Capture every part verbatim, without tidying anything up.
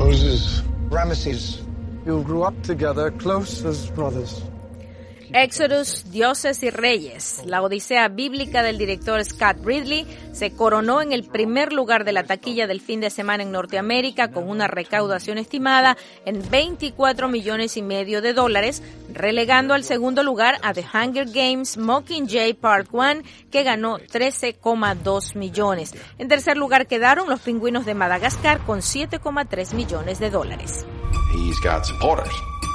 Moses, Ramesses, you grew up together, close as brothers. Exodus, Dioses y Reyes, la odisea bíblica del director Scott Ridley, se coronó en el primer lugar de la taquilla del fin de semana en Norteamérica con una recaudación estimada en veinticuatro millones y medio de dólares, relegando al segundo lugar a The Hunger Games Mockingjay Part uno, que ganó trece coma dos millones. En tercer lugar quedaron Los Pingüinos de Madagascar con siete coma tres millones de dólares. He's got supporters.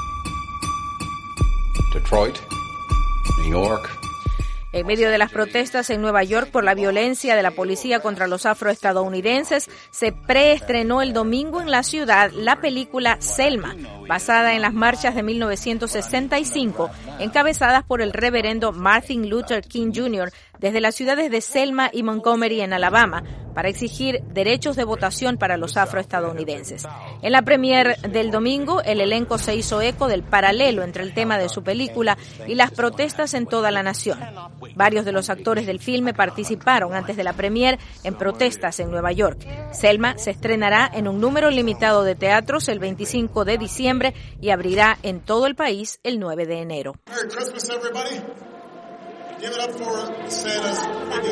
Detroit, New York. En medio de las protestas en Nueva York por la violencia de la policía contra los afroestadounidenses, se preestrenó el domingo en la ciudad la película Selma, basada en las marchas de mil novecientos sesenta y cinco, encabezadas por el reverendo Martin Luther King junior desde las ciudades de Selma y Montgomery en Alabama, para exigir derechos de votación para los afroestadounidenses. En la premier del domingo, el elenco se hizo eco del paralelo entre el tema de su película y las protestas en toda la nación. Varios de los actores del filme participaron antes de la premier en protestas en Nueva York. Selma se estrenará en un número limitado de teatros el veinticinco de diciembre y abrirá en todo el país el nueve de enero. Merry Christmas, everybody. Give it up for Santa's.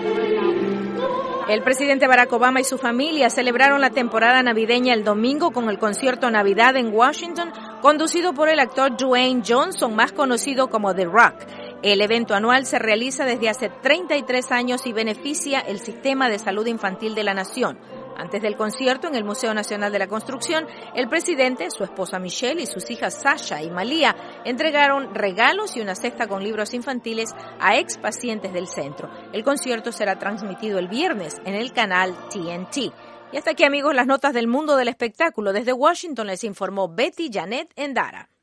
El presidente Barack Obama y su familia celebraron la temporada navideña el domingo con el concierto Navidad en Washington, conducido por el actor Dwayne Johnson, más conocido como The Rock. El evento anual se realiza desde hace treinta y tres años y beneficia el sistema de salud infantil de la nación. Antes del concierto en el Museo Nacional de la Construcción, el presidente, su esposa Michelle y sus hijas Sasha y Malia entregaron regalos y una cesta con libros infantiles a expacientes del centro. El concierto será transmitido el viernes en el canal T N T. Y hasta aquí, amigos, las notas del mundo del espectáculo. Desde Washington les informó Betty Janet Endara.